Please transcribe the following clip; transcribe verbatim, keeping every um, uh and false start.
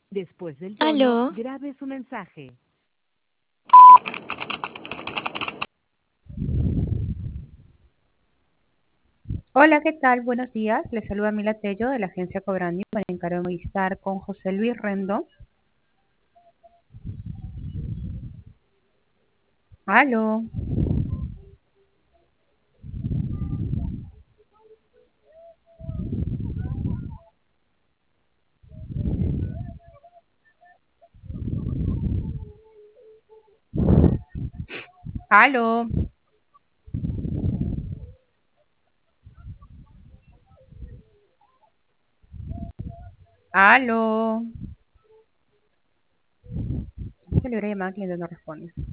Después del tono, Aló, grabe su mensaje. Hola, ¿qué tal? Buenos días. Les saluda Mila Tello de la agencia Cobrandi. Me encargo de estar con José Luis Rendón. Aló, aló, aló. Se le hubiera llamado al cliente, no responde.